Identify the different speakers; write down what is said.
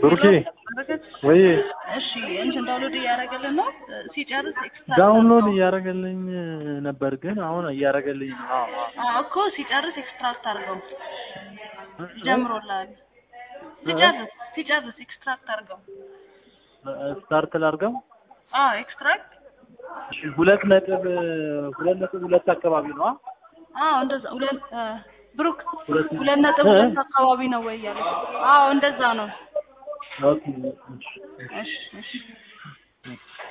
Speaker 1: ብሩኬ ወይ
Speaker 2: እሺ እንትን ዳውንሎድ እያደረገልን ነው ሲጨርስ ኤክስትራክት
Speaker 1: ዳውንሎድ እያደረገልኝ ነበር ግን አሁን እያደረገልኝ ነው
Speaker 2: እኮ ሲጨርስ ኤክስትራክት አድርገው ጀምሮላል ሲጨርስ ኤክስትራክት አድርገው
Speaker 1: ስታርት ላድርገው
Speaker 2: ኤክስትራክት
Speaker 1: እሺ 2.2 አካባቢ ነው
Speaker 2: እንደዛ ብሩክ 2.2 አካባቢ ነው ወይ ያለው እንደዛ ነው
Speaker 1: ኦኬ
Speaker 2: እሺ